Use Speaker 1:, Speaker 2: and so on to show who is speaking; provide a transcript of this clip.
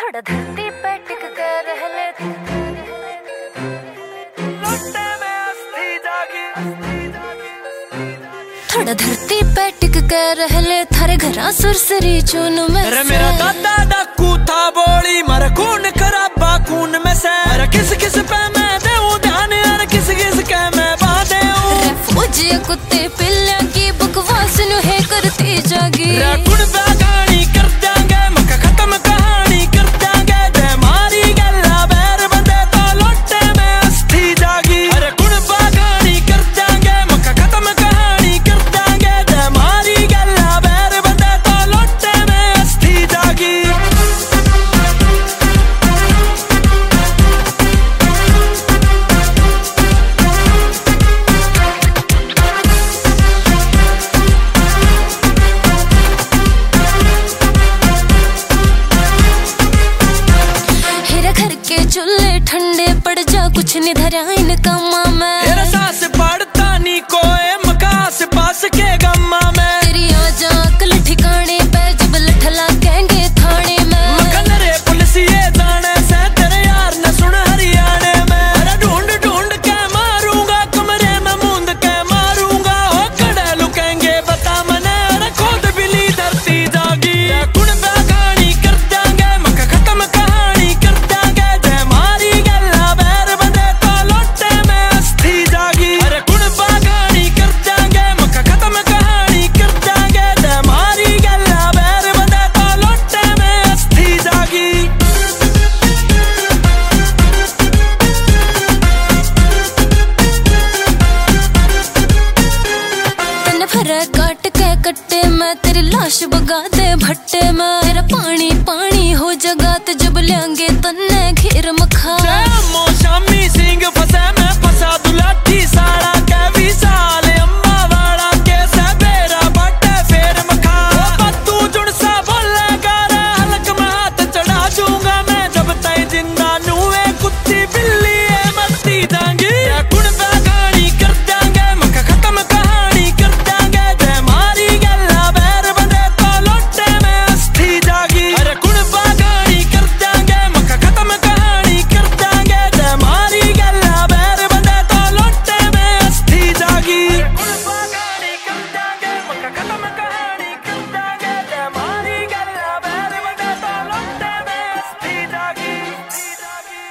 Speaker 1: थोड़ा धरती पे टिक कर रह ले,
Speaker 2: लौटे में अस्थि जागी,
Speaker 1: थोड़ा धरती पे टिक कर रह ले, थारे घरा सुरसरी चून में
Speaker 2: अरे मेरा दादा डाकू था बोली मारा खून खराबा खून में से। अरे किस किस पे मैं देऊं ध्यान, अरे किस किस के मैं बांधे हूँ।
Speaker 1: फौजी कुत्ते पिल्ला की बकवास नु है करती जागी।
Speaker 2: कुण बागानी कर देंगे मक्का खत्म कहानी कर देंगे, दे मारी गल्ला बैर बंदे तो लौटे में अस्थि जागी। अरे कुण बागानी कर देंगे मक्का खत्म कहानी कर देंगे, दे मारी गल्ला बैर बंदे तो लौटे में अस्थि जागी।
Speaker 1: चूल्हे ठंडे पड़ जा कुछ नहीं धरा इन कमा में।
Speaker 2: तेरा सास पड़ता नी कोई मकास पास के गम्मा में।
Speaker 1: तेरी आजा अकल ठिकाने पे जब लठला कहेंगे थाने में।
Speaker 2: मखन रे पुलिस ये जाने से तेरे यार न सुन हरियाणे में। अरे ढूंढ ढूंढ के मारूंगा कमरे में मूंद के मारूंगा, हो कड़े लुकेंगे बता मने। अरे खोद बिली धरती जागी, कुण बागानी कर देंगे मक्का खत्म कहानी कर देंगे,
Speaker 1: काट के कट्टे में तेरी लाश बगा दे भट्टे में। तेरा पानी पानी हो जगा ते जब लेंगे तन्ने घेर